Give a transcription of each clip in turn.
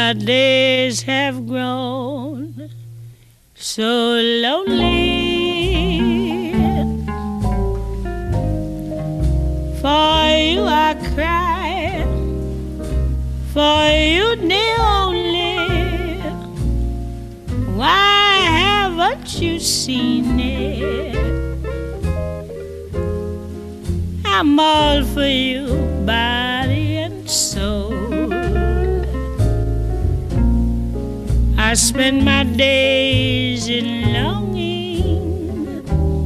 My days have grown so lonely. For you I cry, for you the only. Why haven't you seen it? I'm all for you, body and soul. I spend my days in longing.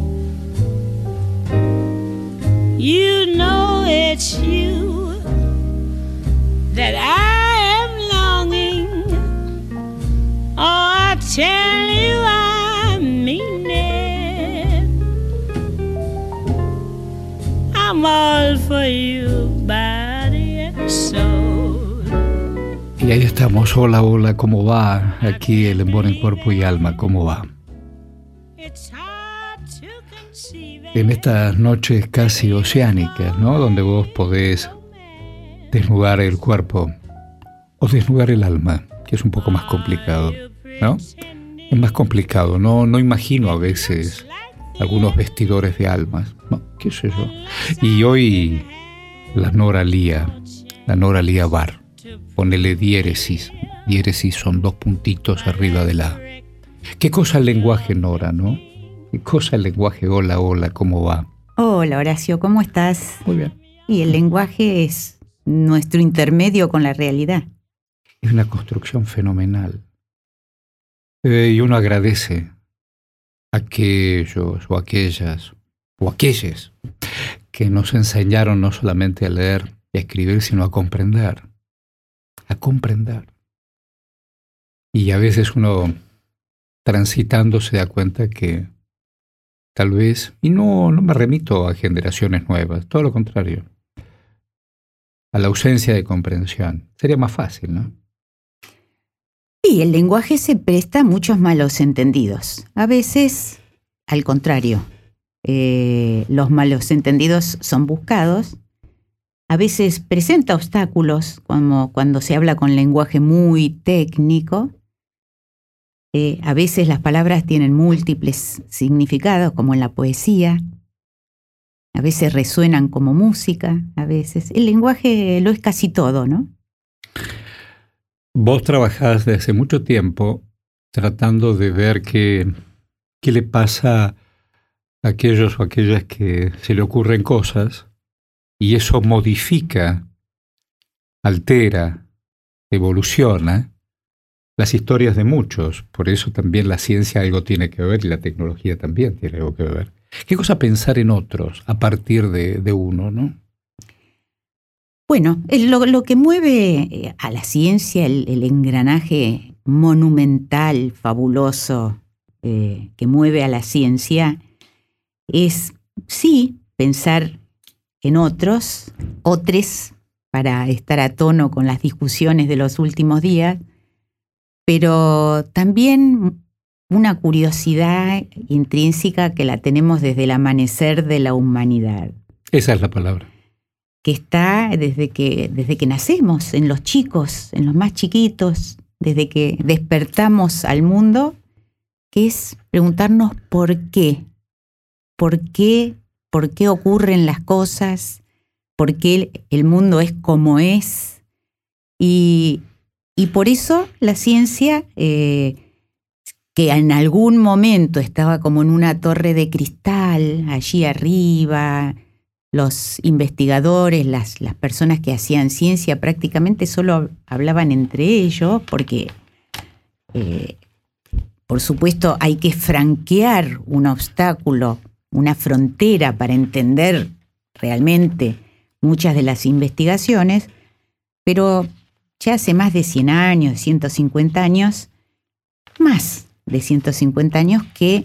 You know it's you that I am longing. Oh, I tell you I mean it. I'm all for you, body and soul. Y ahí estamos. Hola, hola, ¿cómo va? Aquí el Embona en Cuerpo y Alma, ¿cómo va? En estas noches casi oceánicas, ¿no? Donde vos podés desnudar el cuerpo o desnudar el alma, que es un poco más complicado, ¿no? Es más complicado, no imagino a veces algunos vestidores de almas, ¿no? ¿Qué sé yo? Y hoy la Nora Lía Bar, ponele diéresis son 2 puntitos arriba de la... ¿Qué cosa el lenguaje, Nora, no? ¿Qué cosa el lenguaje? Hola, hola, ¿cómo va? Hola, Horacio, ¿cómo estás? Muy bien. Y el lenguaje es nuestro intermedio con la realidad. Es una construcción fenomenal. Y uno agradece a aquellos o aquellas o aquellas que nos enseñaron no solamente a leer y a escribir, sino a comprender. A comprender. Y a veces uno, transitando, se da cuenta que tal vez, y no me remito a generaciones nuevas, todo lo contrario, a la ausencia de comprensión. Sería más fácil, ¿no? Sí, el lenguaje se presta a muchos malos entendidos. A veces, al contrario, los malos entendidos son buscados. A veces presenta obstáculos, como cuando se habla con lenguaje muy técnico. A veces las palabras tienen múltiples significados, como en la poesía. A veces resuenan como música, a veces. El lenguaje lo es casi todo, ¿no? Vos trabajás desde hace mucho tiempo tratando de ver qué le pasa a aquellos o aquellas que se le ocurren cosas y eso modifica, altera, evoluciona las historias de muchos. Por eso también la ciencia algo tiene que ver y la tecnología también tiene algo que ver. ¿Qué cosa pensar en otros a partir de uno, no? Bueno, lo que mueve a la ciencia, el engranaje monumental, fabuloso, que mueve a la ciencia, es, sí, pensar en otros, para estar a tono con las discusiones de los últimos días, pero también una curiosidad intrínseca que la tenemos desde el amanecer de la humanidad. Esa es la palabra. Que está desde que nacemos, en los chicos, en los más chiquitos, desde que despertamos al mundo, que es preguntarnos por qué. ¿Por qué ocurren las cosas? ¿Por qué el mundo es como es? Y por eso la ciencia, que en algún momento estaba como en una torre de cristal, allí arriba, los investigadores, las personas que hacían ciencia prácticamente solo hablaban entre ellos, porque por supuesto hay que franquear un obstáculo, una frontera para entender realmente muchas de las investigaciones, pero ya hace más de 100 años, 150 años, más de 150 años que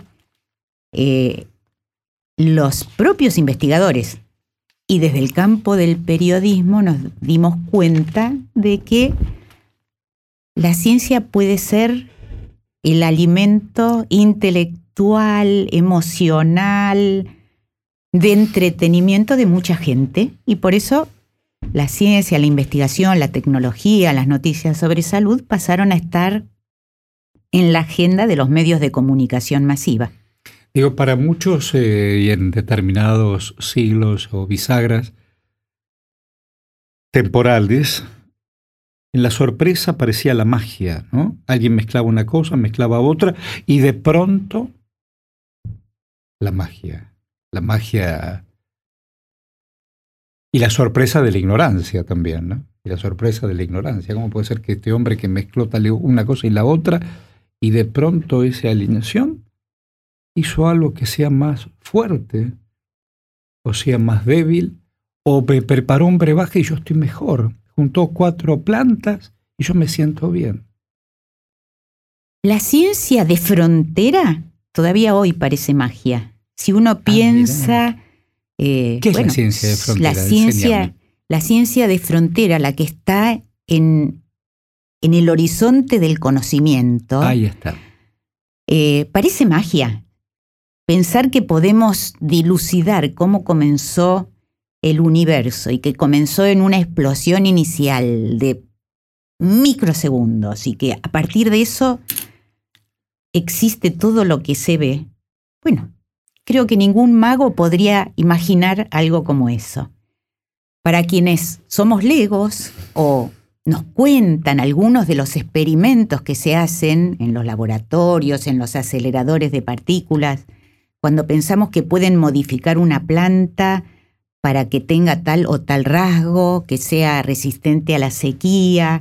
los propios investigadores y desde el campo del periodismo nos dimos cuenta de que la ciencia puede ser el alimento intelectual, emocional, de entretenimiento de mucha gente, y por eso la ciencia, la investigación, la tecnología, las noticias sobre salud pasaron a estar en la agenda de los medios de comunicación masiva. Digo, para muchos y en determinados siglos o bisagras temporales, en la sorpresa aparecía la magia, ¿no? Alguien mezclaba una cosa, mezclaba otra, y de pronto la magia y la sorpresa de la ignorancia también, ¿no? Y la sorpresa de la ignorancia. ¿Cómo puede ser que este hombre que mezcló tal una cosa y la otra, y de pronto esa alineación hizo algo que sea más fuerte, o sea más débil, o me preparó un brebaje y yo estoy mejor? Juntó 4 plantas y yo me siento bien. La ciencia de frontera todavía hoy parece magia. Si uno piensa... ¿Qué es la ciencia de frontera? La ciencia de frontera, la que está en el horizonte del conocimiento. Ahí está. Parece magia. Pensar que podemos dilucidar cómo comenzó el universo y que comenzó en una explosión inicial de microsegundos y que a partir de eso existe todo lo que se ve. Bueno, creo que ningún mago podría imaginar algo como eso. Para quienes somos legos o nos cuentan algunos de los experimentos que se hacen en los laboratorios, en los aceleradores de partículas, cuando pensamos que pueden modificar una planta para que tenga tal o tal rasgo, que sea resistente a la sequía,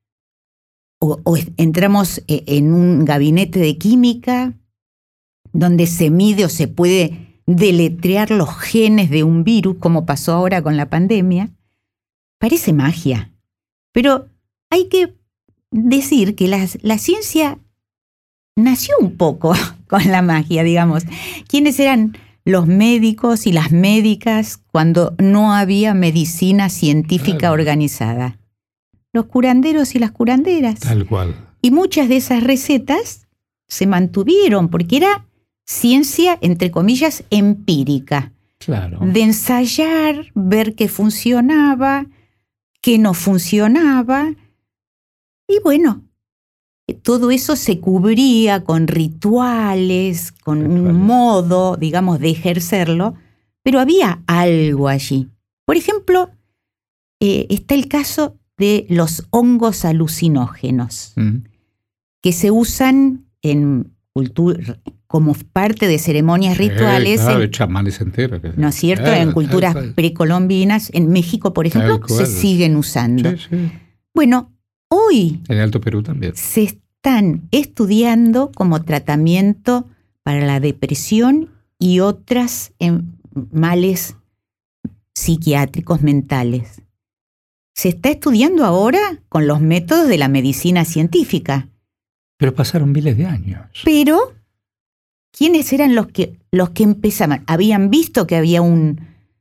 o entramos en un gabinete de química donde se mide o se puede deletrear los genes de un virus, como pasó ahora con la pandemia, parece magia. Pero hay que decir que la ciencia nació un poco con la magia, digamos. ¿Quiénes eran los médicos y las médicas cuando no había medicina científica organizada? Los curanderos y las curanderas. Tal cual. Y muchas de esas recetas se mantuvieron porque era ciencia, entre comillas, empírica. Claro. De ensayar, ver qué funcionaba, qué no funcionaba. Y bueno, todo eso se cubría con rituales, con un modo, digamos, de ejercerlo, pero había algo allí. Por ejemplo, está el caso de los hongos alucinógenos, que se usan en cultura, como parte de ceremonias rituales. Claro, chamanes enteros. ¿No es cierto? En culturas precolombinas, en México, por ejemplo, se siguen usando. Sí, sí. Bueno, hoy en el Alto Perú también se están estudiando como tratamiento para la depresión y otras males psiquiátricos mentales. Se está estudiando ahora con los métodos de la medicina científica. Pero pasaron miles de años. Pero, ¿quiénes eran los que empezaban? Habían visto que había un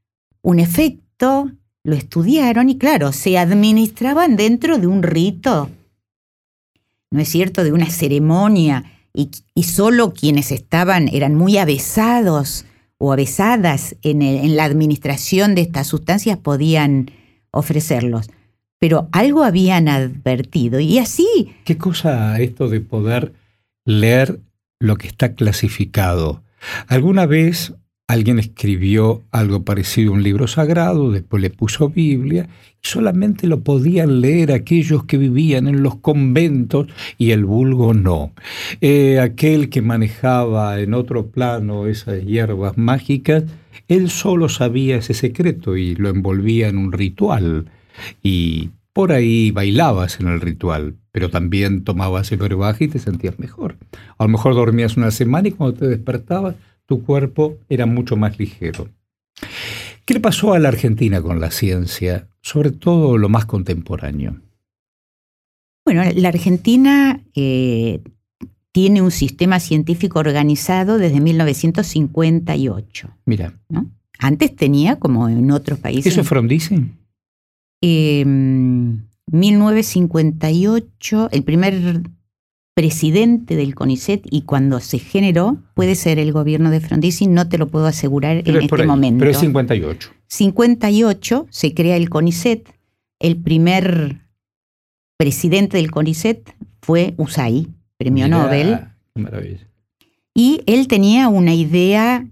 efecto, lo estudiaron y claro, se administraban dentro de un rito, ¿no es cierto?, de una ceremonia, y solo quienes eran muy avesados o avesadas en la administración de estas sustancias podían ofrecerlos. Pero algo habían advertido y así... ¿Qué cosa esto de poder leer lo que está clasificado? Alguna vez alguien escribió algo parecido a un libro sagrado, después le puso Biblia, y solamente lo podían leer aquellos que vivían en los conventos y el vulgo no. Aquel que manejaba en otro plano esas hierbas mágicas, él solo sabía ese secreto y lo envolvía en un ritual. Y por ahí bailabas en el ritual, pero también tomabas el brebaje y te sentías mejor. A lo mejor dormías una semana y cuando te despertabas, tu cuerpo era mucho más ligero. ¿Qué le pasó a la Argentina con la ciencia, sobre todo lo más contemporáneo? Bueno, la Argentina tiene un sistema científico organizado desde 1958. Mira. ¿No? Antes tenía, como en otros países... ¿Eso es Frondizi? 1958, el primer presidente del CONICET, y cuando se generó, puede ser el gobierno de Frondizi, no te lo puedo asegurar pero en este momento. Pero es 58. 58 se crea el CONICET. El primer presidente del CONICET fue Usai, premio Nobel. Qué maravilla. Y él tenía una idea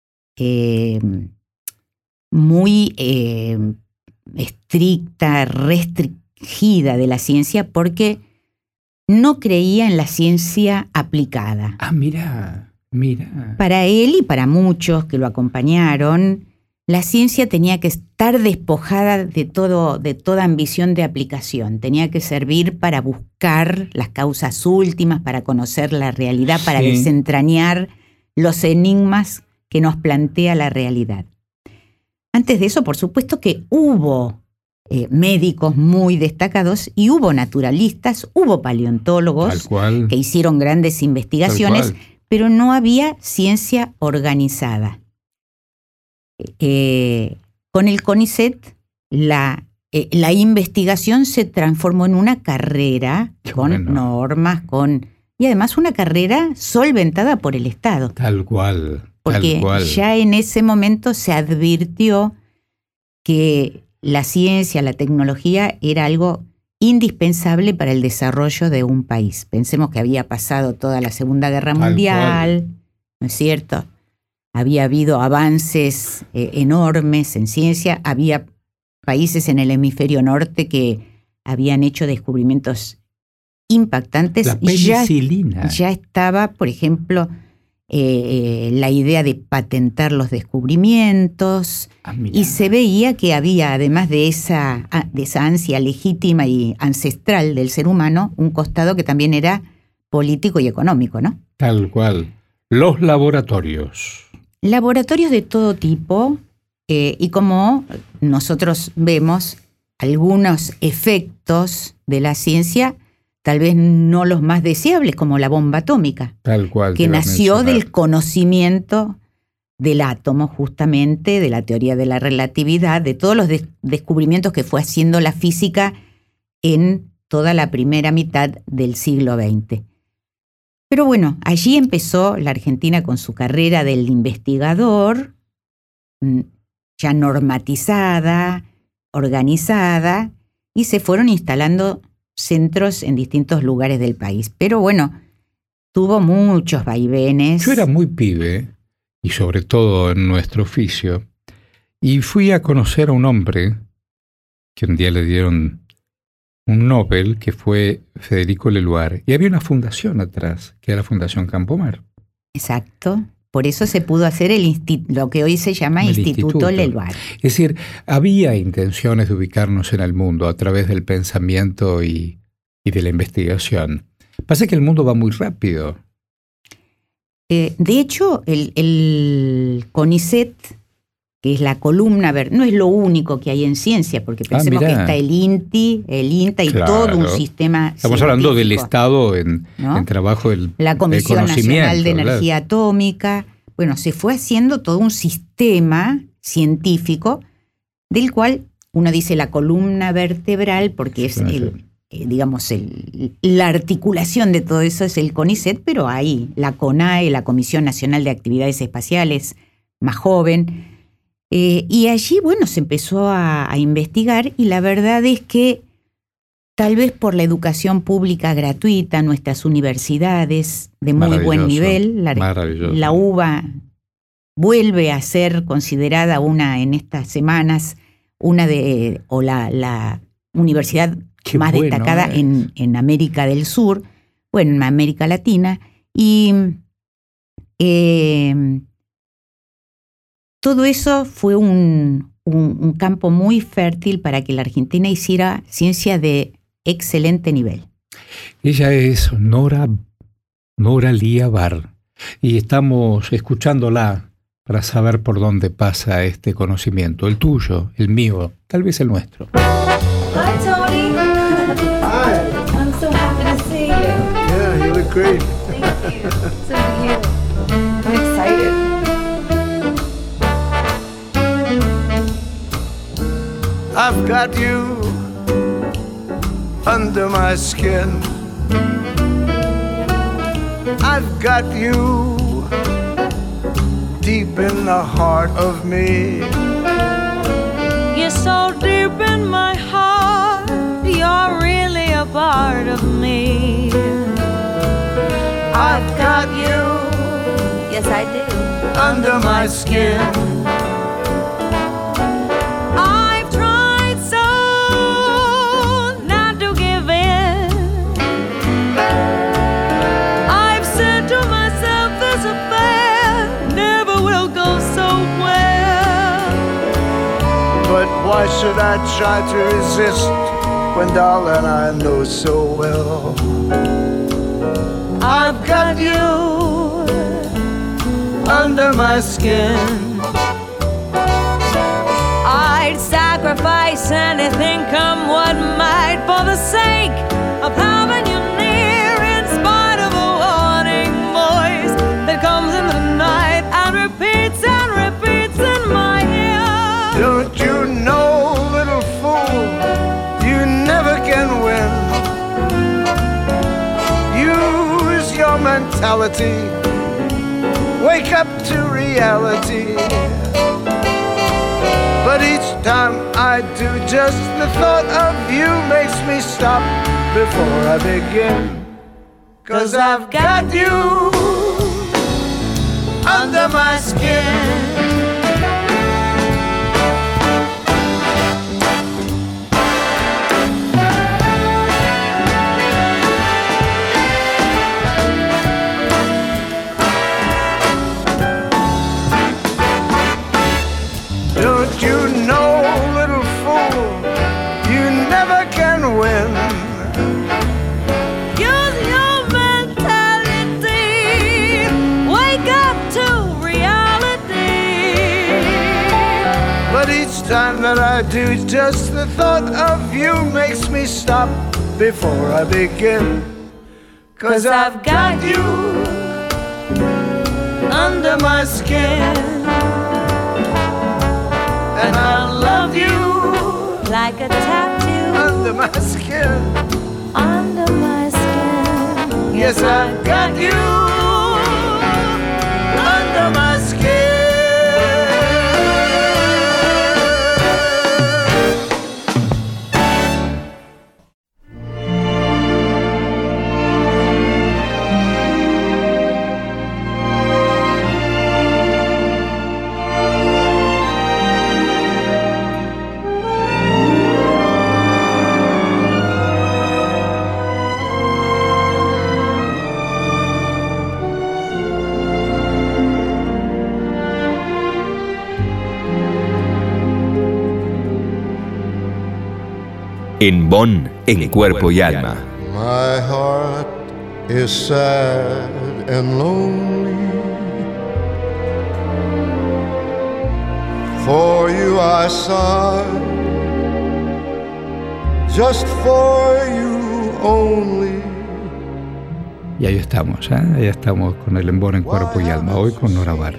muy estricta, restringida de la ciencia, porque no creía en la ciencia aplicada. Ah, mira. Para él y para muchos que lo acompañaron, la ciencia tenía que estar despojada de toda ambición de aplicación. Tenía que servir para buscar las causas últimas, para conocer la realidad, para desentrañar los enigmas que nos plantea la realidad. Antes de eso, por supuesto que hubo médicos muy destacados y hubo naturalistas, hubo paleontólogos que hicieron grandes investigaciones, pero no había ciencia organizada. Con el CONICET, la investigación se transformó en una carrera con normas, y además una carrera solventada por el Estado. Tal cual. Porque ya en ese momento se advirtió que la ciencia, la tecnología era algo indispensable para el desarrollo de un país. Pensemos que había pasado toda la Segunda Guerra Mundial, ¿no es cierto? Había habido avances enormes en ciencia, había países en el hemisferio norte que habían hecho descubrimientos impactantes. La penicilina. Ya estaba, por ejemplo, la idea de patentar los descubrimientos, y se veía que había, además de esa ansia legítima y ancestral del ser humano, un costado que también era político y económico, ¿no? Tal cual. Los laboratorios. Laboratorios de todo tipo, y como nosotros vemos, algunos efectos de la ciencia, tal vez no los más deseables, como la bomba atómica, tal cual, que nació del conocimiento del átomo, justamente, de la teoría de la relatividad, de todos los descubrimientos que fue haciendo la física en toda la primera mitad del siglo XX. Pero bueno, allí empezó la Argentina con su carrera del investigador, ya normatizada, organizada, y se fueron instalando centros en distintos lugares del país. Pero bueno, tuvo muchos vaivenes. Yo era muy pibe, y sobre todo en nuestro oficio, y fui a conocer a un hombre que un día le dieron un Nobel, que fue Federico Leloir, y había una fundación atrás, que era la Fundación Campomar. Exacto. Por eso se pudo hacer lo que hoy se llama Instituto Leloir. Es decir, había intenciones de ubicarnos en el mundo a través del pensamiento y de la investigación. Pasa que el mundo va muy rápido. De hecho, el CONICET, que es la columna, no es lo único que hay en ciencia, porque pensemos que está el INTI, el INTA y todo un sistema. Estamos hablando del Estado en trabajo del la Comisión Nacional de Energía Atómica. Bueno, se fue haciendo todo un sistema científico del cual uno dice la columna vertebral, porque es la articulación de todo eso es el CONICET, pero hay la CONAE, la Comisión Nacional de Actividades Espaciales, más joven. Y allí, bueno, se empezó a investigar, y la verdad es que tal vez por la educación pública gratuita, nuestras universidades de muy buen nivel, la UBA vuelve a ser considerada en estas semanas la universidad más destacada en América del Sur, bueno, en América Latina, y todo eso fue un campo muy fértil para que la Argentina hiciera ciencia de excelente nivel. Ella es Nora Lía Bar, y estamos escuchándola para saber por dónde pasa este conocimiento, el tuyo, el mío, tal vez el nuestro. Hi, Tony. Hi. I'm so happy to see you. Yeah, you look great. Thank you. So do you. I'm excited. I've got you under my skin. I've got you deep in the heart of me. so deep in my heart, you're really a part of me. I've got you, Yes, I do. under my skin. I've tried so not to give in. I've said to myself this affair never will go so well. But why should I try to resist when, darling, I know so well I've got you under my skin. I'd sacrifice anything, come what might, for the sake of having you near, in spite of a warning voice that comes in the night and repeats in my ear. Don't you know, little fool, you never can win. Use your mentality, wake up to reality. But each time I do, just the thought of you makes me stop before I begin. 'Cause I've got you under my skin. Don't you know, little fool, you never can win. Use your mentality, wake up to reality. But each time that I do, just the thought of you makes me stop before I begin. 'Cause I've got you under my skin. And I love you Like a tattoo under my skin. under my skin. Yes, I've got you under my skin. En Bonn, en Cuerpo y Alma. My heart is sad and lonely. For you I sigh, just for you only. Y ahí estamos, ¿eh? Ahí estamos con el En Bonn, en Cuerpo y Alma, hoy con Nora Bar.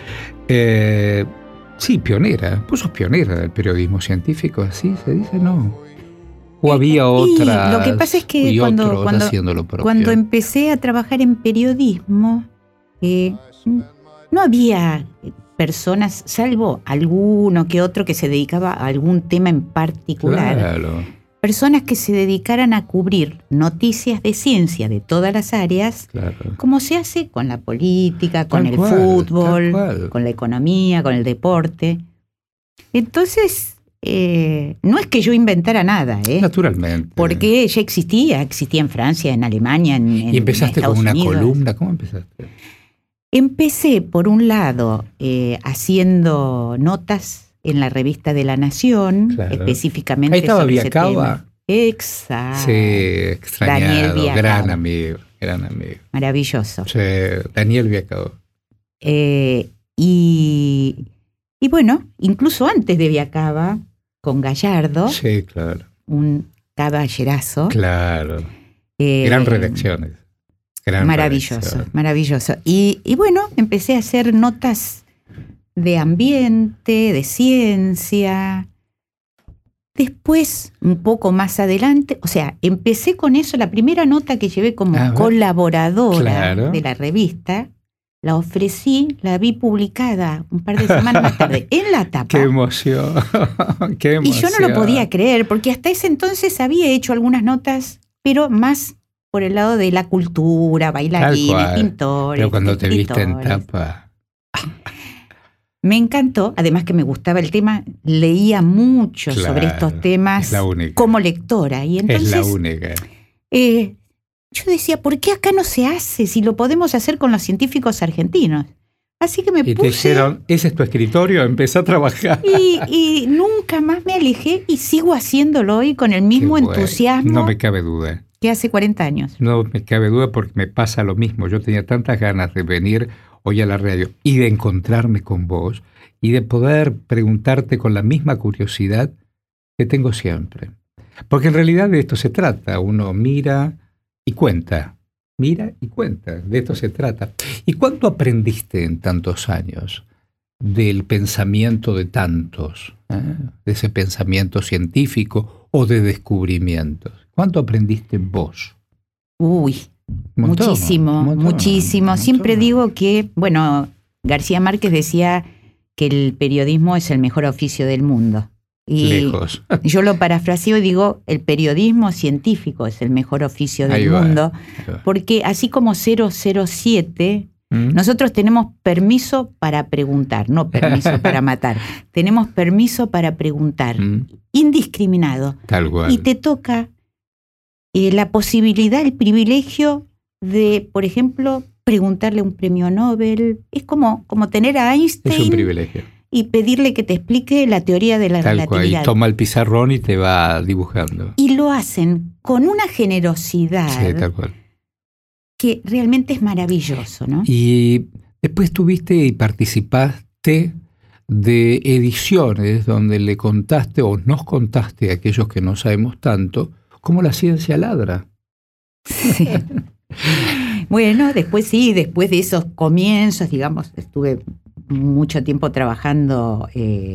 Sí, pionera. Vos sos pionera del periodismo científico, ¿así se dice? No. ¿O había otras? Lo que pasa es que cuando empecé a trabajar en periodismo, no había personas, salvo alguno que otro que se dedicaba a algún tema en particular. Claro. Personas que se dedicaran a cubrir noticias de ciencia de todas las áreas, Claro. como se hace con la política, con Tal el cual, fútbol, tal cual. con la economía, con el deporte. Entonces, no es que yo inventara nada, Naturalmente. porque ya existía en Francia, en Alemania, ¿Y empezaste en Estados con una Unidos. columna? ¿Cómo empezaste? Empecé, por un lado, haciendo notas en la revista de La Nación, Claro. específicamente Ahí estaba sobre ese Viacaba. tema. Exacto. Sí, extrañado. Daniel Viacaba. Gran amigo. Maravilloso. Sí, Daniel Viacaba. Y bueno, incluso antes de Viacaba, con Gallardo, Sí, claro. un caballerazo. Claro. eh, Gran redacciones. Gran Maravilloso, redacción. maravilloso. Y bueno, empecé a hacer notas de ambiente, de ciencia. Después, un poco más adelante, o sea, empecé con eso. La primera nota que llevé como A ver. colaboradora Claro. de la revista la ofrecí, la vi publicada un par de semanas más tarde en la tapa. ¡Qué emoción! ¡Qué emoción! Y yo no lo podía creer, porque hasta ese entonces había hecho algunas notas, pero más por el lado de la cultura, bailarines, pintores. Pero cuando te viste en escritores. tapa... Me encantó, además que me gustaba el tema, leía mucho Claro, sobre estos temas es la única. como lectora. Y entonces, es la única. yo decía, ¿por qué acá no se hace si lo podemos hacer con los científicos argentinos? Así que me Y te puse dijeron, ese es tu escritorio, empecé a trabajar. y nunca más me alejé y sigo haciéndolo hoy con el mismo Qué bueno. entusiasmo No me cabe duda. que hace 40 años. No me cabe duda porque me pasa lo mismo. Yo tenía tantas ganas de venir hoy a la radio y de encontrarme con vos y de poder preguntarte con la misma curiosidad que tengo siempre. Porque en realidad de esto se trata. Uno mira y cuenta. Mira y cuenta. De esto se trata. ¿Y cuánto aprendiste en tantos años del pensamiento de tantos? De ese pensamiento científico o de descubrimientos. ¿Cuánto aprendiste vos? Uy, Un montón, muchísimo, un montón, muchísimo. un Siempre montón. digo que, bueno, García Márquez decía que el periodismo es el mejor oficio del mundo. Y Lejos. yo lo parafraseo y digo, el periodismo científico es el mejor oficio del Ahí va, mundo, ahí va. porque así como 007, ¿Mm? nosotros tenemos permiso para preguntar, no permiso para matar. Tenemos permiso para preguntar, ¿Mm? indiscriminado. Tal cual. Y te toca la posibilidad, el privilegio de, por ejemplo, preguntarle un premio Nobel. Es como tener a Es un Einstein privilegio. y pedirle que te explique la teoría de la Tal cual. Y relatividad. toma el pizarrón y te va dibujando. Y lo hacen con una generosidad Sí, tal cual. que realmente es maravilloso, ¿no? Y después tuviste y participaste de ediciones donde le contaste o nos contaste a aquellos que no sabemos tanto cómo la ciencia ladra. Sí. Bueno, después de esos comienzos, digamos, estuve mucho tiempo trabajando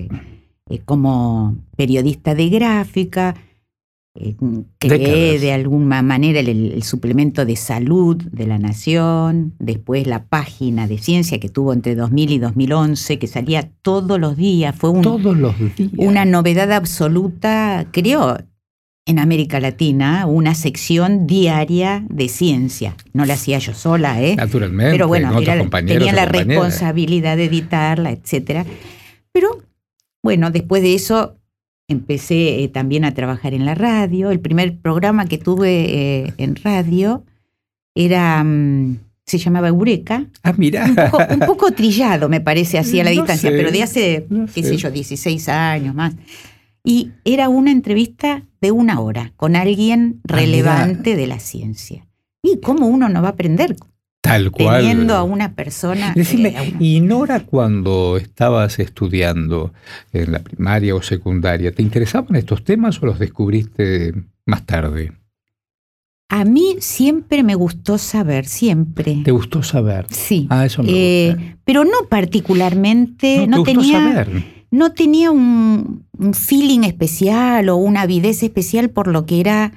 como periodista de gráfica, creé Décadas. de alguna manera el suplemento de salud de La Nación, después la página de ciencia que tuvo entre 2000 y 2011, que salía todos los días, fue Todos los días. una novedad absoluta, creo, en América Latina, una sección diaria de ciencia. No la hacía yo sola, Naturalmente, pero bueno, con otros compañeros tenía o la compañeras. responsabilidad de editarla, etcétera. Pero bueno, después de eso empecé también a trabajar en la radio. El primer programa que tuve en radio era se llamaba Eureka. Ah, mirá. Un poco trillado, me parece, así a la No distancia, sé, pero de hace, no qué sé. sé yo, 16 años más. Y era una entrevista de 1 hora con alguien relevante de la ciencia. ¿Y cómo uno no va a aprender Tal cual. teniendo a una persona? Decime, a una- ¿y Nora cuando estabas estudiando en la primaria o secundaria, te interesaban estos temas o los descubriste más tarde? A mí siempre me gustó saber, siempre. ¿Te gustó saber? Sí. Ah, eso me gusta. Pero no particularmente, ¿Te gustó saber? no tenía un feeling especial o una avidez especial por lo que era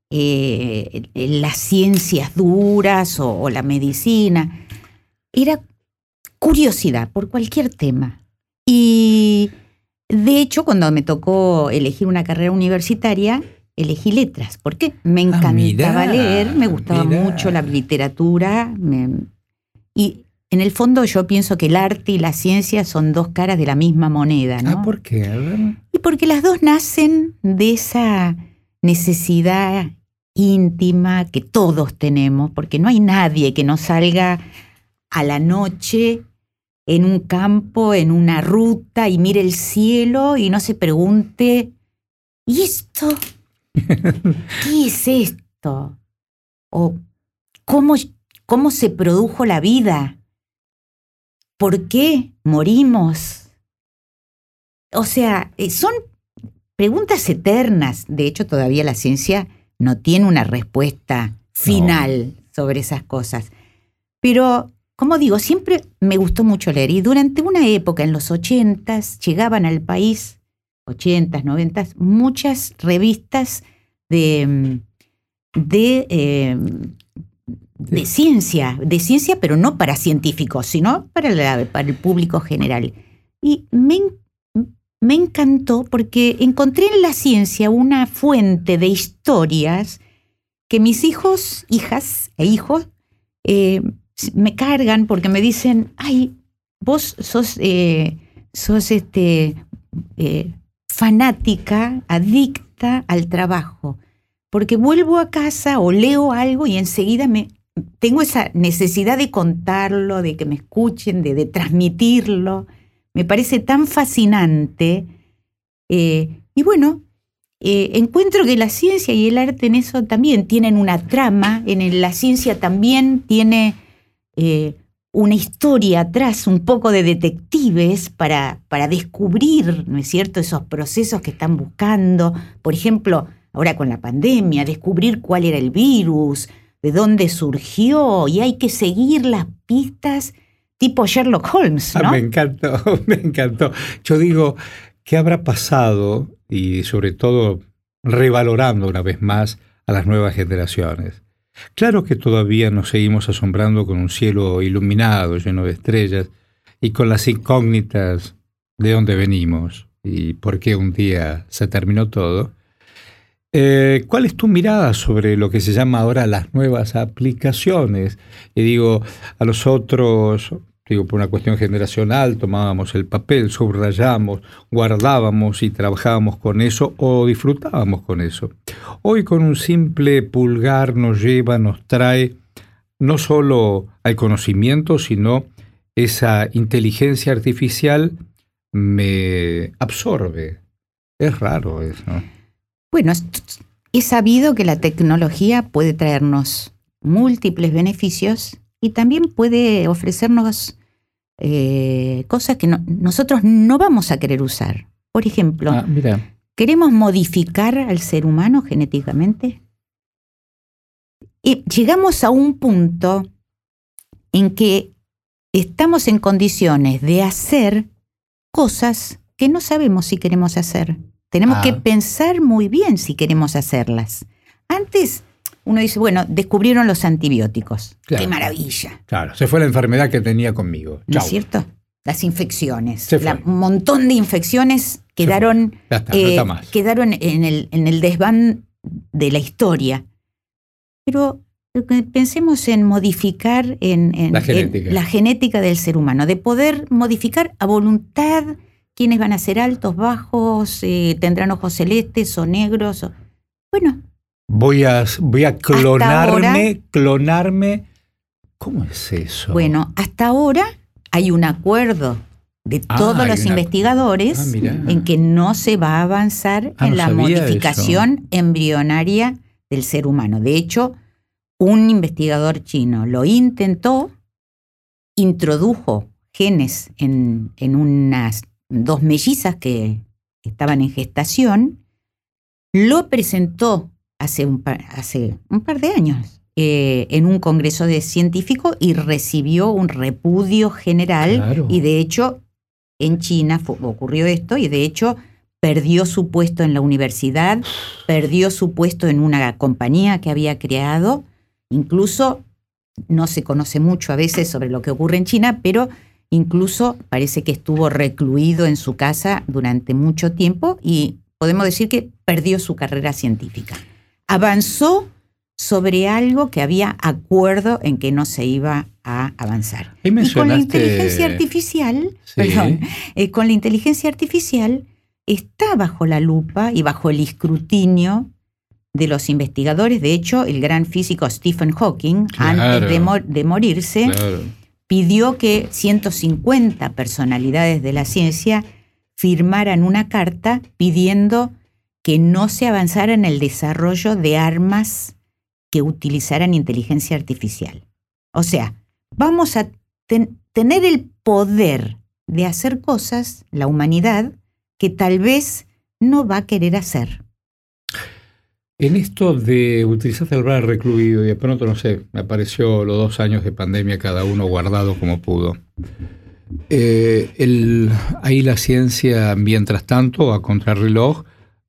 las ciencias duras o la medicina. Era curiosidad por cualquier tema. Y de hecho, cuando me tocó elegir una carrera universitaria, elegí letras, porque me encantaba mirá, leer, me gustaba mirá. mucho la literatura. Y en el fondo yo pienso que el arte y la ciencia son dos caras de la misma moneda, ¿no? Ah, ¿por qué? A ver. Y porque las dos nacen de esa necesidad íntima que todos tenemos, porque no hay nadie que no salga a la noche en un campo, en una ruta y mire el cielo y no se pregunte, ¿y esto? ¿Qué es esto? ¿O cómo se produjo la vida? ¿Por qué morimos? O sea, son preguntas eternas. De hecho, todavía la ciencia no tiene una respuesta final sobre esas cosas. Pero, como digo, siempre me gustó mucho leer. Y durante una época, en los 80s, llegaban al país, 80s, 90s, muchas revistas de de ciencia, pero no para científicos, sino para el público general. Y me encantó porque encontré en la ciencia una fuente de historias que mis hijas e hijos me cargan porque me dicen, ay, vos sos fanática, adicta al trabajo, porque vuelvo a casa o leo algo y enseguida tengo esa necesidad de contarlo, de que me escuchen, de transmitirlo. Me parece tan fascinante. Y bueno, encuentro que la ciencia y el arte en eso también tienen una trama. La ciencia también tiene una historia atrás, un poco de detectives para descubrir, ¿no es cierto?, esos procesos que están buscando. Por ejemplo, ahora con la pandemia, descubrir cuál era el virus, de dónde surgió, y hay que seguir las pistas tipo Sherlock Holmes, ¿no? Me encantó. Yo digo, ¿qué habrá pasado? Y sobre todo, revalorando una vez más a las nuevas generaciones. Claro que todavía nos seguimos asombrando con un cielo iluminado, lleno de estrellas, y con las incógnitas de dónde venimos y por qué un día se terminó todo. ¿Cuál es tu mirada sobre lo que se llama ahora las nuevas aplicaciones? Y digo, a nosotros, por una cuestión generacional, tomábamos el papel, subrayamos, guardábamos y trabajábamos con eso o disfrutábamos con eso. Hoy con un simple pulgar nos trae no solo al conocimiento, sino esa inteligencia artificial me absorbe. Es raro eso. Bueno, es sabido que la tecnología puede traernos múltiples beneficios y también puede ofrecernos cosas que nosotros no vamos a querer usar. Por ejemplo, ¿queremos modificar al ser humano genéticamente? Y llegamos a un punto en que estamos en condiciones de hacer cosas que no sabemos si queremos hacer. Tenemos que pensar muy bien si queremos hacerlas. Antes uno dice, bueno, descubrieron los antibióticos. Claro. ¡Qué maravilla! Claro, se fue la enfermedad que tenía conmigo. ¿No es cierto? Las infecciones. Un montón de infecciones quedaron, quedaron en el desván de la historia. Pero pensemos en modificar la genética del ser humano, de poder modificar a voluntad quiénes van a ser altos, bajos, tendrán ojos celestes o negros. Bueno. Voy a clonarme. ¿Cómo es eso? Bueno, hasta ahora hay un acuerdo de todos los investigadores en que no se va a avanzar en la modificación embrionaria del ser humano. De hecho, un investigador chino lo intentó, introdujo genes en unas 2 mellizas que estaban en gestación, lo presentó hace un par de años en un congreso de científicos y recibió un repudio general. Claro. Y de hecho en China ocurrió esto y de hecho perdió su puesto en la universidad, perdió su puesto en una compañía que había creado. Incluso no se conoce mucho a veces sobre lo que ocurre en China, pero incluso parece que estuvo recluido en su casa durante mucho tiempo y podemos decir que perdió su carrera científica. Avanzó sobre algo que había acuerdo en que no se iba a avanzar. Y con la inteligencia artificial, con la inteligencia artificial está bajo la lupa y bajo el escrutinio de los investigadores. De hecho, el gran físico Stephen Hawking, antes de morirse, pidió que 150 personalidades de la ciencia firmaran una carta pidiendo que no se avanzara en el desarrollo de armas que utilizaran inteligencia artificial. O sea, vamos a tener el poder de hacer cosas, la humanidad, que tal vez no va a querer hacer. En esto de utilizar el brazo recluido y de pronto, no sé, me apareció los 2 años de pandemia, cada uno guardado como pudo. Ahí la ciencia, mientras tanto, a contrarreloj,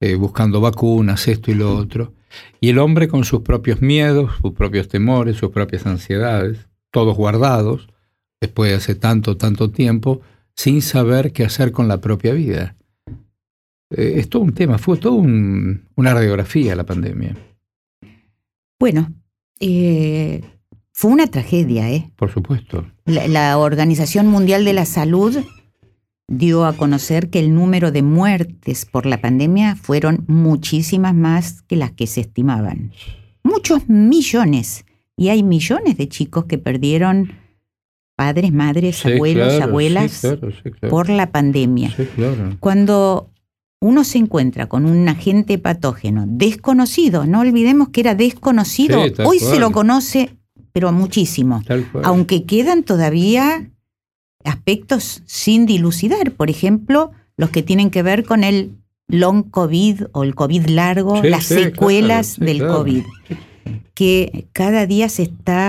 buscando vacunas, esto y lo otro. Y el hombre con sus propios miedos, sus propios temores, sus propias ansiedades, todos guardados, después de hace tanto tiempo, sin saber qué hacer con la propia vida. Es todo un tema, fue todo una radiografía la pandemia. Bueno, fue una tragedia, ¿eh? Por supuesto. La Organización Mundial de la Salud dio a conocer que el número de muertes por la pandemia fueron muchísimas más que las que se estimaban. Muchos millones. Y hay millones de chicos que perdieron padres, madres, Sí, abuelos, claro, abuelas sí, claro. por la pandemia. Sí, claro. Cuando uno se encuentra con un agente patógeno desconocido, no olvidemos que era desconocido, Sí, tal hoy cual. se lo conoce, pero muchísimo. Tal cual. Aunque quedan todavía aspectos sin dilucidar, por ejemplo, los que tienen que ver con el long COVID o el COVID largo, Sí, las sí, secuelas claro, sí, del claro. COVID, que cada día se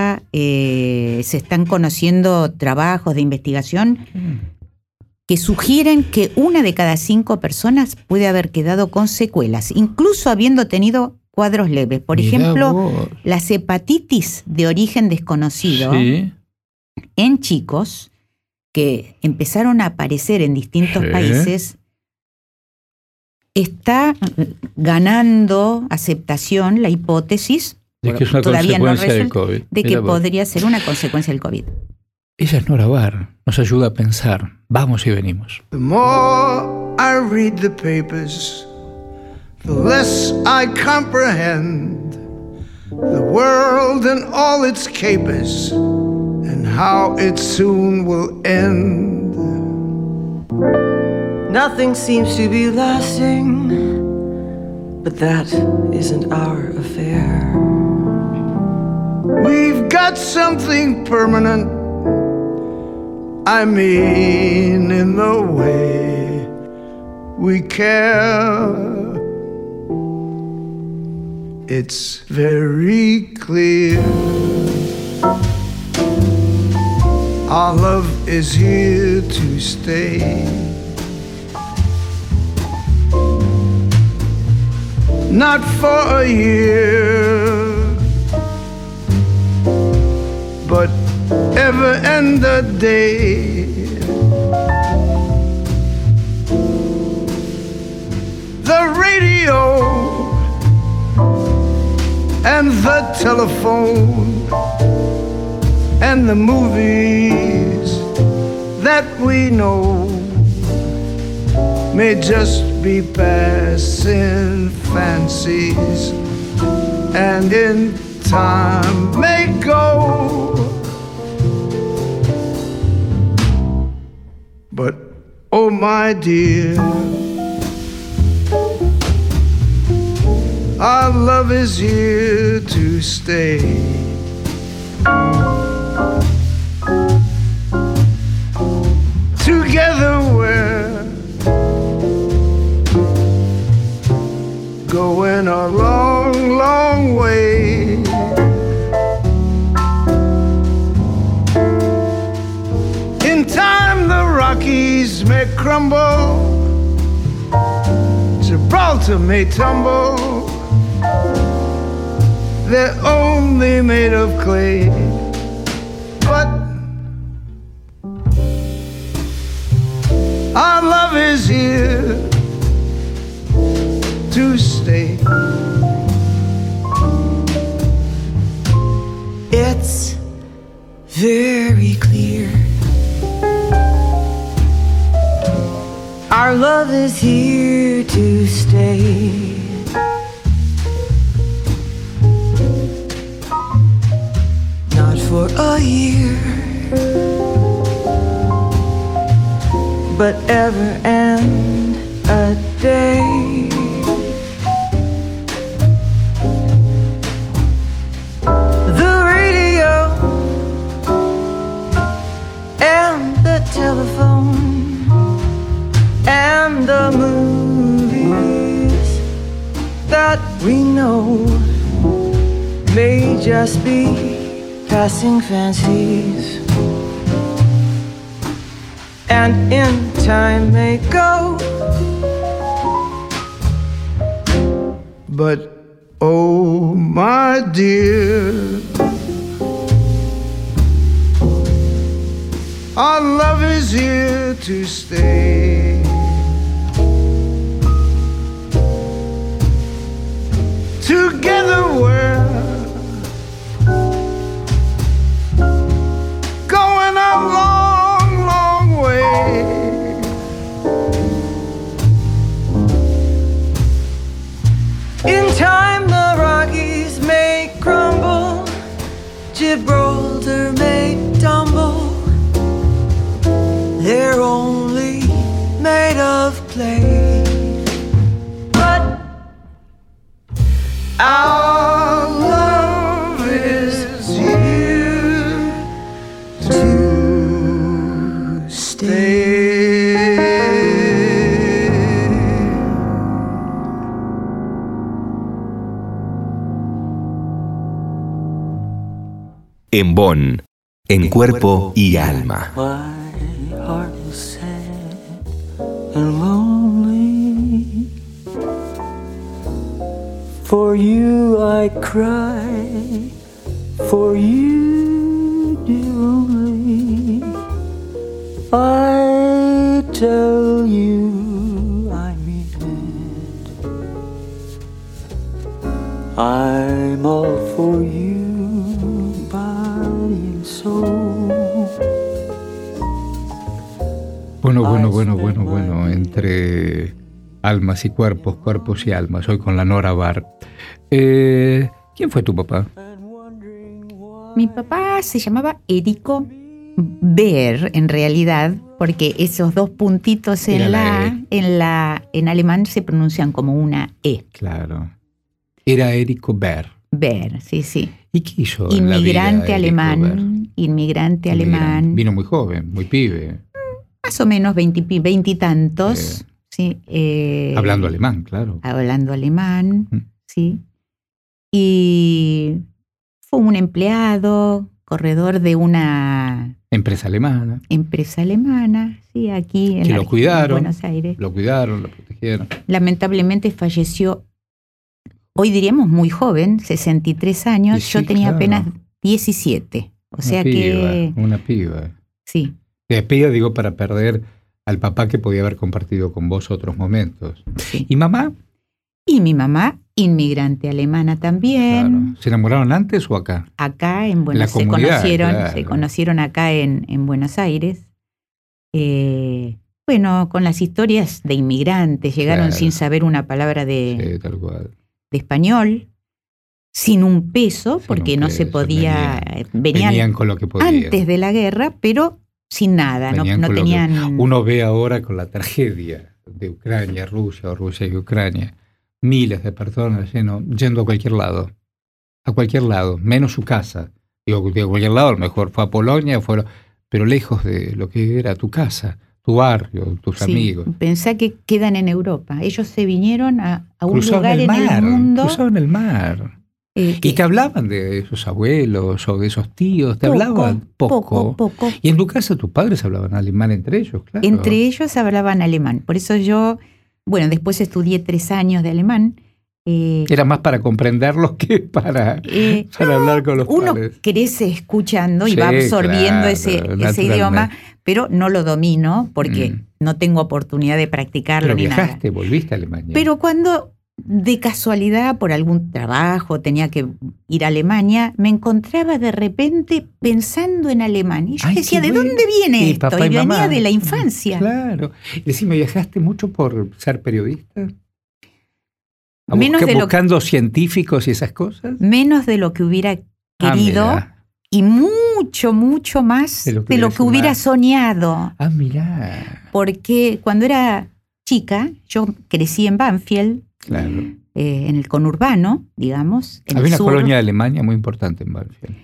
están conociendo trabajos de investigación que sugieren que 1 de cada 5 personas puede haber quedado con secuelas, incluso habiendo tenido cuadros leves. Por Mirá ejemplo, vos. las hepatitis de origen desconocido Sí, en chicos que empezaron a aparecer en distintos Sí. países, está ganando aceptación la hipótesis, de que es una todavía no consecuencia del resuelta, COVID. de que Mirá vos. podría ser una consecuencia del COVID. Ella es Nora Barr, nos ayuda a pensar. Vamos y venimos. The more I read the papers, the less I comprehend the world and all its capers, and how it soon will end. Nothing seems to be lasting, but that isn't our affair. We've got something permanent, I mean in the way we care. It's very clear our love is here to stay. Not for a year, but ever and a day. The radio and the telephone and the movies that we know may just be passing fancies, and in time may go. But oh my dear, our love is here to stay. Together we're going a long, long way. In time the Rockies may crumble, Gibraltar may tumble, they're only made of clay. But our love is here to stay. It's very clear our love is here to stay. Not for a year, but ever and a day. The radio and the telephone and the movies that we know may just be passing fancies, and in time may go. But oh, my dear, our love is here to stay. Together we're going a long, long way. In time the Rockies may crumble, Gibraltar may tumble. They're only made of clay. But our love is here to stay. En Bonn, en cuerpo y alma. My heart is sad and lonely. For you I cry, for you dear only. I tell you I mean it. I'm all for you, body and soul. Bueno, entre almas y cuerpos, cuerpos y almas, hoy con la Nora Barr. ¿Quién fue tu papá? Mi papá se llamaba Erico Beer, en realidad, porque esos dos puntitos en en alemán se pronuncian como una E. Claro. Era Erico Beer. Beer, sí. ¿Y qué hizo en la vida, inmigrante alemán. Vino muy joven, muy pibe. Más o menos veintitantos. Sí, hablando alemán, claro. Hablando alemán, sí. Y fue un empleado, corredor de una empresa alemana, sí, aquí en Buenos Aires. Lo cuidaron, lo protegieron. Lamentablemente falleció, hoy diríamos muy joven, 63 años. Sí, yo tenía apenas 17. Una piba. Sí. De piba digo para perder al papá que podía haber compartido con vos otros momentos. Sí. ¿Y mamá? Y mi mamá, inmigrante alemana también. Claro. ¿Se enamoraron antes o acá? Acá en Buenos Aires. Se conocieron acá en Buenos Aires. Con las historias de inmigrantes, llegaron sin saber una palabra de español, sin un peso, porque no se podía. Venían con lo que podían. Antes de la guerra, pero sin nada, no tenían. Uno ve ahora con la tragedia de Ucrania, Rusia o Rusia y Ucrania, miles de personas yendo a cualquier lado, menos su casa. Digo, a cualquier lado, a lo mejor fue a Polonia, pero lejos de lo que era tu casa, tu barrio, tus amigos. Pensá que quedan en Europa. Ellos se vinieron a un lugar en el mundo. Cruzaron el mar. ¿Y te hablaban de sus abuelos o de esos tíos? ¿Te hablaban? Poco. ¿Y en tu casa tus padres hablaban alemán entre ellos? Claro. Entre ellos hablaban alemán. Por eso yo, después estudié 3 años de alemán. Era más para comprenderlos que para hablar con los uno padres. Uno crece escuchando y va absorbiendo ese idioma, pero no lo domino porque no tengo oportunidad de practicarlo. Pero ni viajaste, nada. Volviste a Alemania. Pero cuando de casualidad, por algún trabajo, tenía que ir a Alemania, me encontraba de repente pensando en alemán. Y yo decía, ¿de dónde viene esto? Papá y venía mamá. De la infancia. Claro. Decime, ¿viajaste mucho por ser periodista? ¿Buscando científicos y esas cosas? Menos de lo que hubiera querido y mucho más de lo que hubiera soñado. Mirá. Porque cuando era chica, yo crecí en Banfield, claro. En el conurbano, digamos. Había una colonia de Alemania muy importante en Banfield.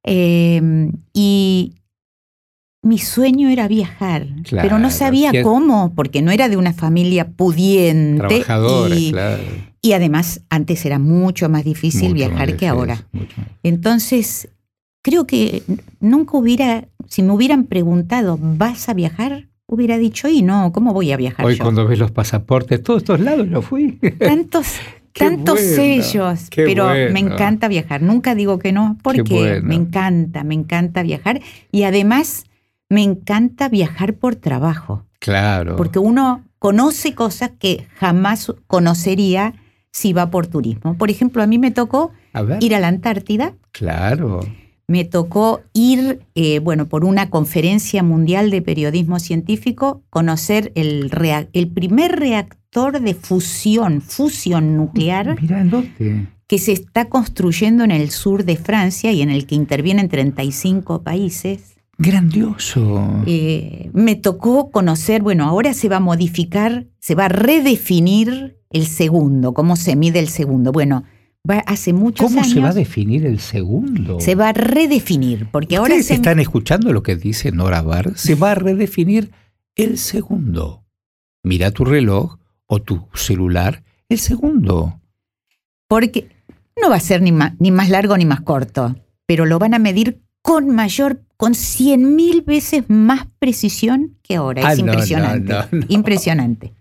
Y mi sueño era viajar, claro, pero no sabía cómo, porque no era de una familia pudiente. Trabajadora, claro. Y además, antes era mucho más difícil viajar que ahora. Entonces, creo que nunca si me hubieran preguntado, ¿vas a viajar? Hubiera dicho, no, ¿cómo voy a viajar hoy yo? Cuando ves los pasaportes, todos estos lados no fui. Qué tantos bueno, sellos, qué pero bueno. me encanta viajar. Nunca digo que no, porque bueno. me encanta viajar. Y además me encanta viajar por trabajo, Claro. porque uno conoce cosas que jamás conocería si va por turismo. Por ejemplo, a mí me tocó A ver. ir a la Antártida. Claro. Me tocó ir, por una conferencia mundial de periodismo científico, conocer el primer reactor de fusión nuclear Mira, ¿en dónde? que se está construyendo en el sur de Francia y en el que intervienen 35 países. Grandioso. Me tocó conocer, ahora se va a modificar, se va a redefinir el segundo, cómo se mide el segundo. Hace muchos ¿Cómo años se va a definir el segundo? se va a redefinir, porque ahora ¿Ustedes están escuchando lo que dice Nora Bar? Se va a redefinir el segundo. Mira tu reloj o tu celular, el segundo. porque no va a ser ni más largo ni más corto, pero lo van a medir con 100.000 veces más precisión que ahora. Es impresionante. No. Impresionante.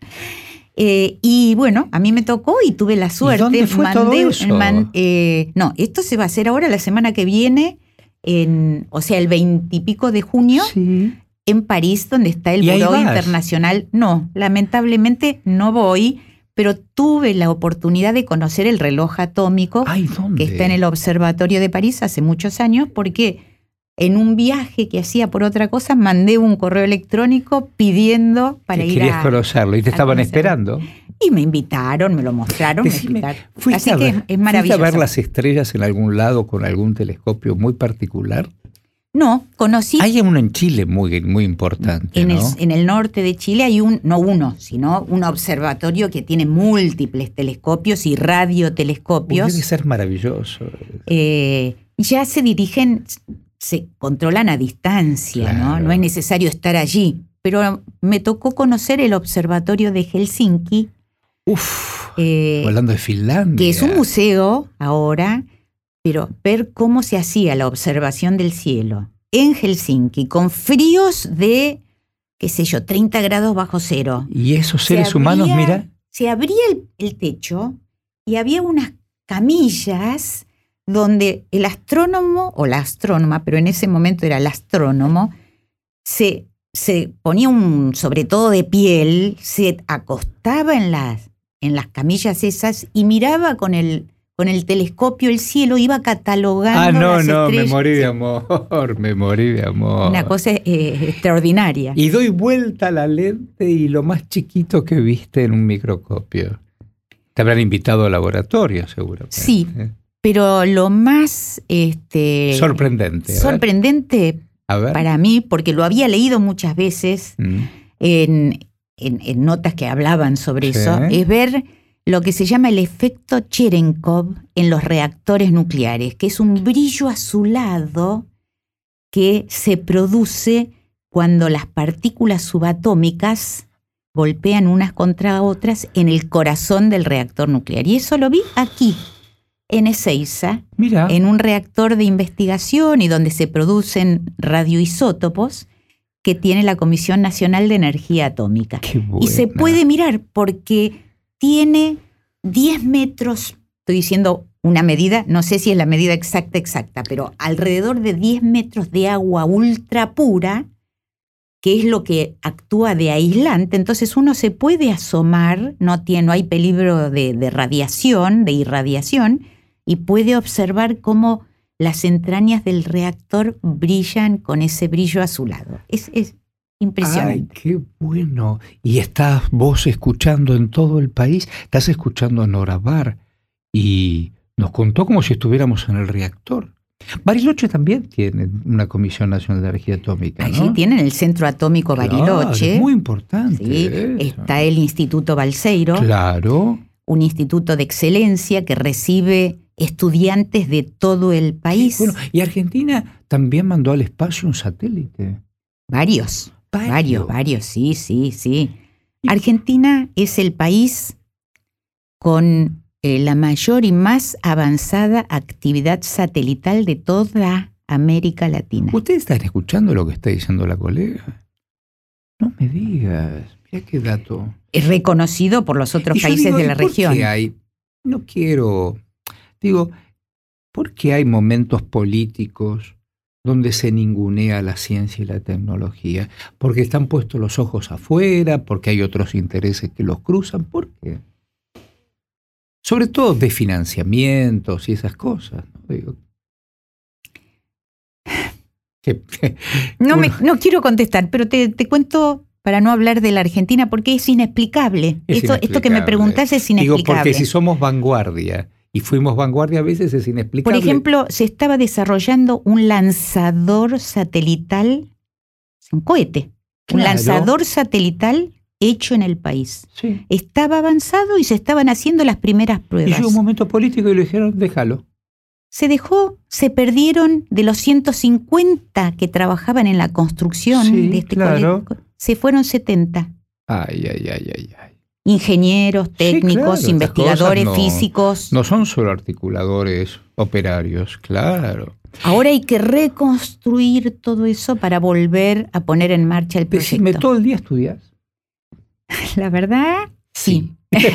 A mí me tocó y tuve la suerte. ¿Y dónde fue todo eso? Esto se va a hacer ahora la semana que viene, el 20 y pico de junio, Sí. en París, donde está el ¿Y ahí Buró vas? Internacional. No, lamentablemente no voy, pero tuve la oportunidad de conocer el reloj atómico Ay, ¿dónde? que está en el Observatorio de París hace muchos años, porque en un viaje que hacía por otra cosa mandé un correo electrónico pidiendo para Que ir querías conocerlo y te a estaban conocerlo. esperando. Y me invitaron, me lo mostraron, me Decime, explicaron. ¿fuiste Así a que ver, es maravilloso. ¿fuiste a ver las estrellas en algún lado con algún telescopio muy particular? No, conocí Hay uno en Chile muy, muy importante, en, ¿no? en el norte de Chile hay sino un observatorio que tiene múltiples telescopios y Uy, radiotelescopios. debe ser maravilloso. Ya se controlan a distancia, Claro. ¿no? No es necesario estar allí. Pero me tocó conocer el observatorio de Helsinki, Hablando de Finlandia. que es un museo ahora, pero ver cómo se hacía la observación del cielo en Helsinki, con fríos de, 30 grados bajo cero. Y esos Se seres humanos, mira. Se abría el techo y había unas camillas donde el astrónomo, o la astrónoma, pero en ese momento era el astrónomo, se ponía un sobre todo de piel, se acostaba en las camillas esas y miraba con el telescopio el cielo, iba catalogando las estrellas. me morí de amor. Una cosa extraordinaria. Y doy vuelta a la lente y lo más chiquito que viste en un microscopio. Te habrán invitado al laboratorio, seguramente. Sí, pero lo más sorprendente. sorprendente A ver. para mí, porque lo había leído muchas veces en notas que hablaban sobre Sí. eso, es ver lo que se llama el efecto Cherenkov en los reactores nucleares, que es un brillo azulado que se produce cuando las partículas subatómicas golpean unas contra otras en el corazón del reactor nuclear. Y eso lo vi aquí, en Ezeiza, Mira. en un reactor de investigación y donde se producen radioisótopos que tiene la Comisión Nacional de Energía Atómica. Qué Y se buena. puede mirar porque tiene 10 metros, estoy diciendo una medida, no sé si es la medida exacta, pero alrededor de 10 metros de agua ultra pura, que es lo que actúa de aislante. Entonces uno se puede asomar, no hay peligro de radiación, de irradiación, y puede observar cómo las entrañas del reactor brillan con ese brillo azulado. Es impresionante. Ay, qué bueno. Y estás vos escuchando en todo el país, estás escuchando a Nora Bar y nos contó como si estuviéramos en el reactor. Bariloche también tiene una Comisión Nacional de Energía Atómica, ¿no? Allí tienen el Centro Atómico Bariloche. Claro, es muy importante. Sí, eso. está el Instituto Balseiro, Claro. un instituto de excelencia que recibe estudiantes de todo el país. Bueno, y Argentina también mandó al espacio un satélite. Varios, sí. Argentina es el país con la mayor y más avanzada actividad satelital de toda América Latina. ¿Ustedes están escuchando lo que está diciendo la colega? No me digas. Mira qué dato. Es reconocido por los otros Y yo países digo, de ¿y la por región. qué hay no quiero, digo, ¿por qué hay momentos políticos donde se ningunea la ciencia y la tecnología? Porque están puestos los ojos afuera, porque hay otros intereses que los cruzan, ¿por qué? Sobre todo de financiamientos y esas cosas, ¿no? Digo, no quiero contestar, pero te cuento para no hablar de la Argentina, porque es inexplicable. Esto que me preguntás es inexplicable. Digo, porque si somos vanguardia y fuimos vanguardia, a veces es inexplicable. Por ejemplo, se estaba desarrollando un lanzador satelital, un cohete, un lanzador satelital hecho en el país. Sí. Estaba avanzado y se estaban haciendo las primeras pruebas. Y llegó un momento político y le dijeron, déjalo. Se dejó, se perdieron de los 150 que trabajaban en la construcción de este colegio. Se fueron 70. Ay. Ingenieros, técnicos, sí, claro, investigadores, físicos. No son solo articuladores, operarios, claro. Ahora hay que reconstruir todo eso para volver a poner en marcha el proyecto. Decime, ¿todo el día estudias? La verdad, sí.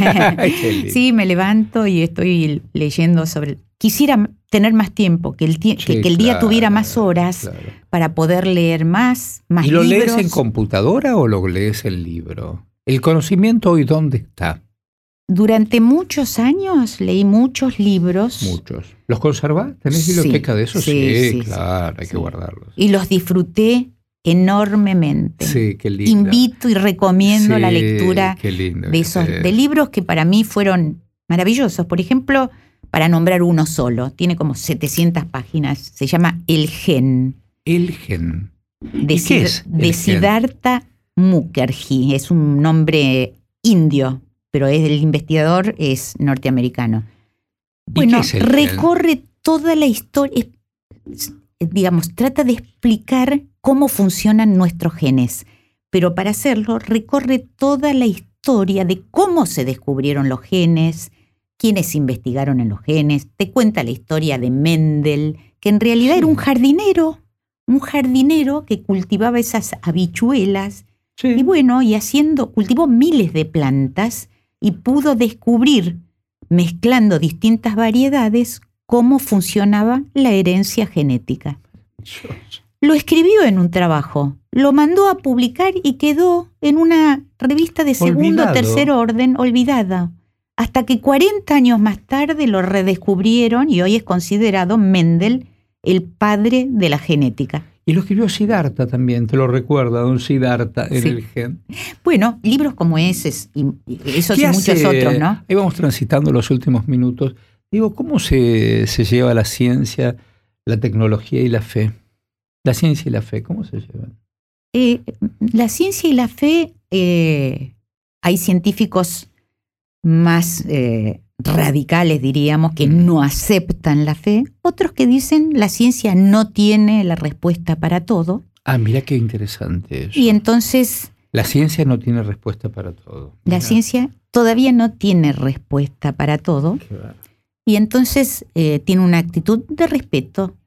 Sí, me levanto y estoy leyendo sobre... Quisiera tener más tiempo, que el día tuviera más horas para poder leer más libros. ¿Y lo libros. lees en computadora o lo lees en libro? ¿El conocimiento hoy dónde está? Durante muchos años leí muchos libros. Muchos. ¿Los conservás? ¿Tenés biblioteca de eso? Sí, claro, hay que guardarlos. Y los disfruté enormemente. Sí, qué lindo. Invito y recomiendo la lectura de libros que para mí fueron maravillosos. Por ejemplo, para nombrar uno solo, tiene como 700 páginas, se llama El Gen. El Gen. ¿Qué es? De Siddhartha Mukherjee. Es un nombre indio, pero el investigador es norteamericano. Bueno, recorre toda la historia, digamos, trata de explicar cómo funcionan nuestros genes, pero para hacerlo recorre toda la historia de cómo se descubrieron los genes, quiénes investigaron en los genes, te cuenta la historia de Mendel, que en realidad era un jardinero que cultivaba esas habichuelas, y bueno, cultivó miles de plantas y pudo descubrir, mezclando distintas variedades, cómo funcionaba la herencia genética. Lo escribió en un trabajo, lo mandó a publicar y quedó en una revista de segundo o tercer orden olvidada. Hasta que 40 años más tarde lo redescubrieron y hoy es considerado Mendel el padre de la genética. Y lo escribió Siddhartha también, te lo recuerda, don Siddhartha en El Gen. Bueno, libros como ese y esos y muchos otros, ¿no? Ahí vamos transitando los últimos minutos. Digo, ¿cómo se lleva la ciencia, la tecnología y la fe? La ciencia y la fe, ¿cómo se llevan? La ciencia y la fe, hay científicos más radicales, diríamos, que no aceptan la fe. Otros que dicen la ciencia no tiene la respuesta para todo. Ah, mira qué interesante eso. Y entonces... La ciencia no tiene respuesta para todo. La ciencia todavía no tiene respuesta para todo. Y entonces tiene una actitud de respeto.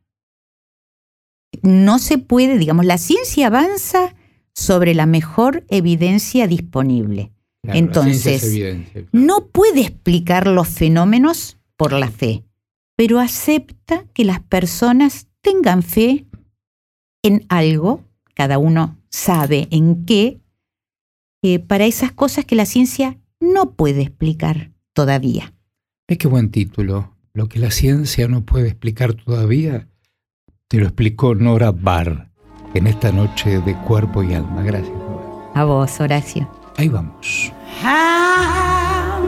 No se puede, digamos, la ciencia avanza sobre la mejor evidencia disponible. Claro, entonces, no puede explicar los fenómenos por la fe, pero acepta que las personas tengan fe en algo, cada uno sabe en qué, para esas cosas que la ciencia no puede explicar todavía. Qué buen título. Lo que la ciencia no puede explicar todavía, te lo explicó Nora Barr en esta noche de Cuerpo y Alma. Gracias, Nora. A vos, Horacio. Ahí vamos. How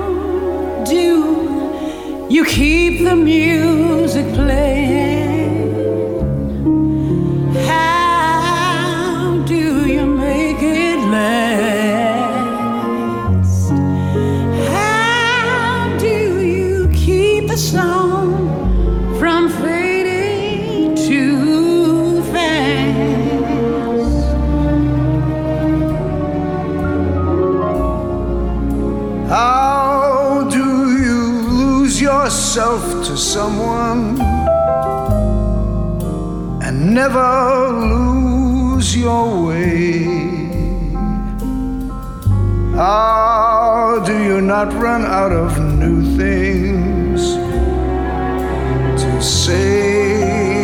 do you keep the music playing? How do you make it last? How do you keep a song from fading too fast? How do you lose yourself to someone and never lose your way? How do you not run out of new things to say?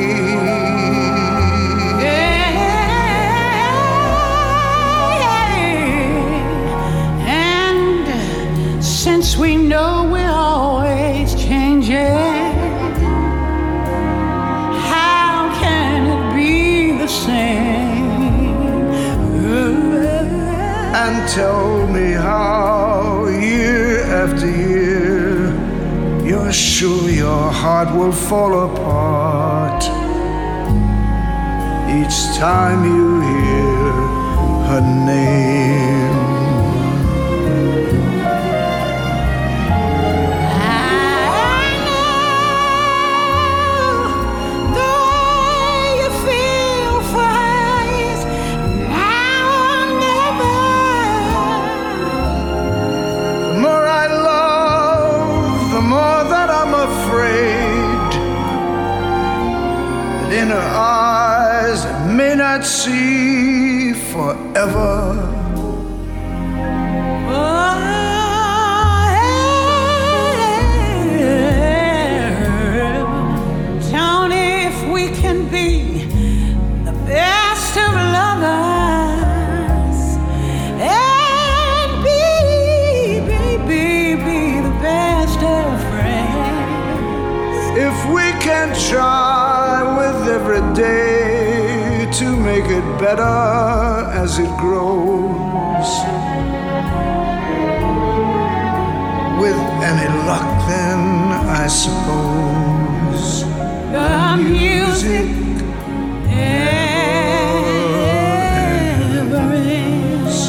And since we know we're always changing, how can it be the same? And tell me how, year after year, you're sure your heart will fall apart each time you hear her name. In her eyes I may not see forever. Tony, if we can be the best of lovers and be the best of friends, if we can try with every day to make it better as it grows, with any luck then I suppose the music never ends.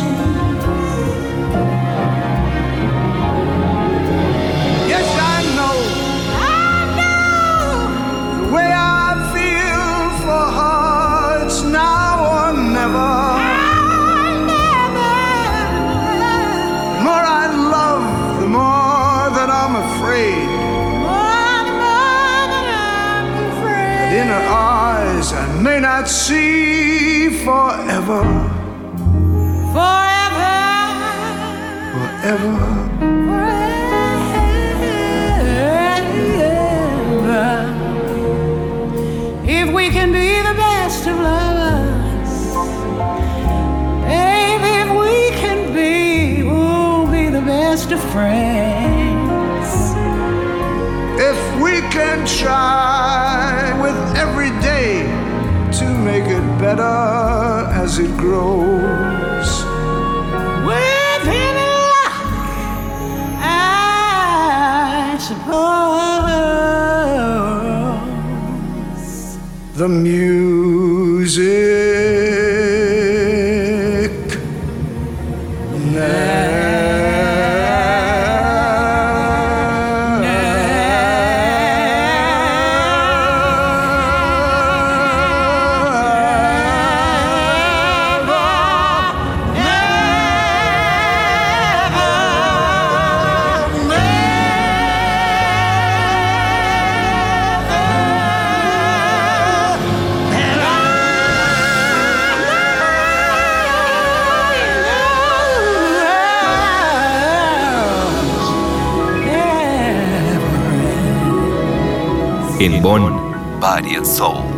Yes, I know the way I feel for her, it's now or never. The more I love, the more that I'm afraid. But in her eyes I may not see forever. If we can be the best of lovers, baby, if we can be, we'll be the best of friends. If we can try with every day to make it better as it grows, with any luck, I suppose the music En Bonn, Body and Soul.